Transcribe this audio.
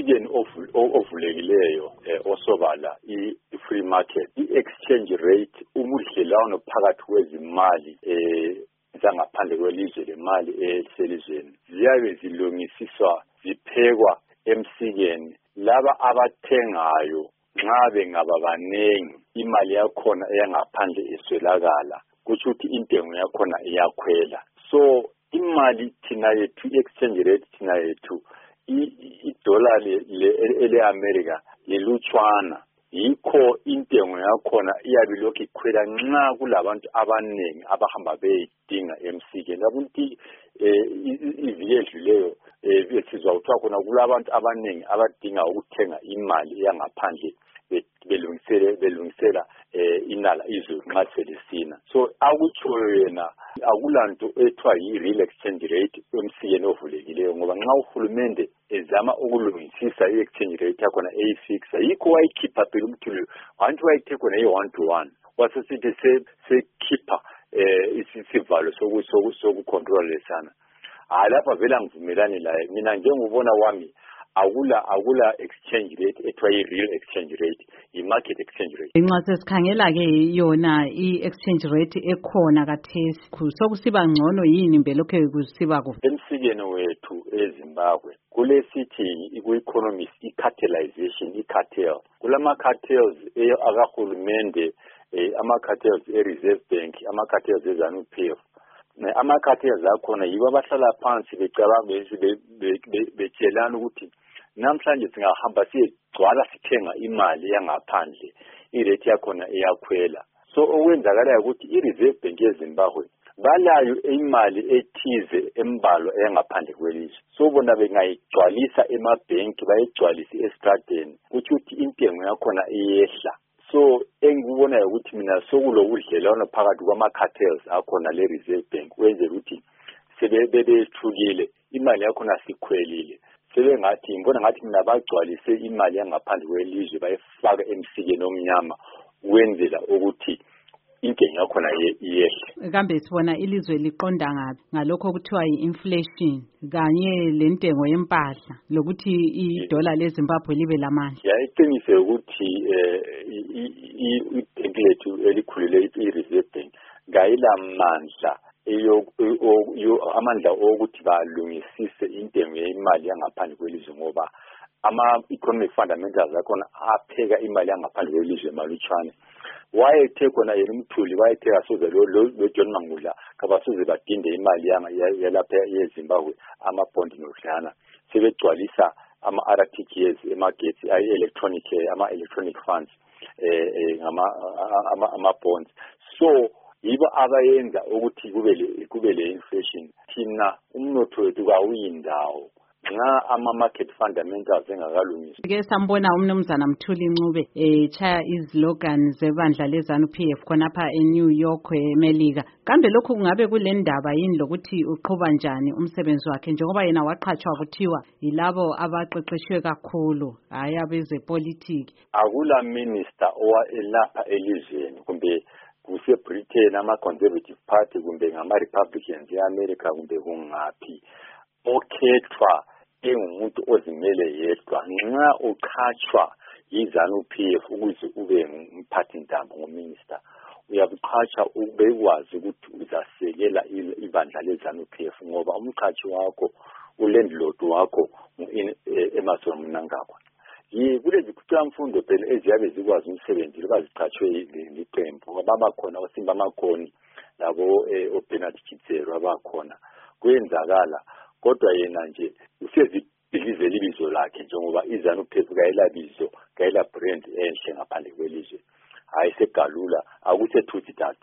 emsikeni ovulekileyo osobala i-free market, i-exchange rate, ubudlelwano phakathi kwezimali zangaphandle kwelizwe lemali eselizweni ziyabe zilungisiswa ziphekwa emsikeni. Laba abathengayo nxa bengaba banengi imali yakhona eyangaphandle eswelakala, kutsho ukuthi intengo yakhona iyakhwela. So imali thina yethu, i-exchange rate thina yethu, i-dollar ele-America lilutshwana, yikho intengo yakhona iyabe lokhu ikhwela nxa kulabantu abanengi abahamba beyidinga emsikeni. Abantu iviki edluleyo besizwa kuthiwa khona kulabantu abanengi abadinga ukuthenga imali yangaphandle belungisela inala izwe nxa selisina. So akutshoyo yena akulanto ethiwa yi-real exchange rate emsikeni ovulekileyo, ngoba nxa uhulumende ezama ukulungisisa i-exchange rate yakhona eyifixa, yikho wayikhipha phela umthulu wanti wayithe khona i-1-to-1 wasesithi sekhipha isivalo sokucontrol lesana. Lapha vele angivumelani laye mina, njengobona wami akula exchange rate ethiwa yi-real exchange rate, i-market exchange rate. Nxa sesikhangela-ke yona i-exchange rate ekhona kathesi sokusiba ngcono yini mbelokhu kusiba kuhle? Emsikeni wethu eZimbabwe kulesithi ku-economist i-cartelization, i-cartel. Kulama-cartels akahulumende, ama-cartels e-Reserve Bank, ama-cartels e-ZANU-PF. Ama-cartels akhona yibo abahlala phansi becabanga betshelana ukuthi namhlanje singahamba siyegcwala sithenga imali yangaphandle, irate yakhona iyakhwela. So okwenzakalayo ukuthi i-Reserve Bank yeZimbabwe balayo imali ethize embalo eyangaphandle kwelizwe. So bona bengayigcwalisa emabhenki bayigcwalise estradeni, kuthi ukuthi intengo yakhona iyehla. So engikubonayo ukuthi mina sokulobudlelwano phakathi kwama-cartels akhona le-Reserve Bank wenzela ukuthi sebebethukile imali yakhona sikhwelile, sebengathi ngibona ngathi mina bagcwalise imali yangaphandle kwelizwe bayifaka emsikeni omnyama wenzela ukuthi intengo yakhona iyehle. Kambe sibona ilizwe liqonda ngapi ngalokho okuthiwa yi-inflation kanye lentengo yempahla lokuthi idola leZimbabwe libe lamandla? Iqinise ukuthi ibhenki lethu elikhulile i-Reserve Bank ngayilamandla amandla okuthi balungisise intengo yemali yangaphandle kwelizwe, ngoba ama-economic fundamentals akhona apheka imali yangaphandle kwelizwe malutshwane. Wayethe khona yena umthuli wayethe asoze lo John Mangudla kabasoze badinde imali yalapha yeZimbabwe, amabhondi nodlana sebegcwalisa ama-RTGS emagethi electronic funds ama-bonds. So yibo abayenza ukuthi kube le inflation. Thina umnotho wethu kawuyindawo nxa ama-market fundamentals engakalungiswa. Ke sambona umnumzana Mthuli Ncube chaya izlogan zebandla leZANU-PF khonapha eNew York eMelika. Kambe lokhu kungabe kule ndaba yini lokuthi uqhuba njani umsebenzi wakhe, njengoba yena waqhatshwa kuthiwa yilabo abaqeqeshwe kakhulu hayi abezepolitiki? Akula minister owelapha elizweni kumbe kuse-Britain ama-Conservative Party kumbe ngama-Republicans e-America kumbe kungaphi okhethwa engumuntu ozimele yedwa. Nxa uqhatshwa yiZANU-PF ukuze ube umphathintambo ngominister, uyabuqhatsha ubekwazi ukuthi uzasekela ibandla leZANU-PF, ngoba umqhatshi wakho ulandlord wakho Emmerson Mnangagwa. Kulezi kuqhamfundo phela eziyabe zikwazi umsebenzi baziqhatshwe liqembu, babakhona oSimba Makhoni labo oBernard Chitsero abakhona. Kwenzakala kodwa yena nje usezibhilize libizo lakhe, njengoba iZANU-PF kayela brand enhle ngaphandle kwelizwe. Hayi segalula akusethuthi that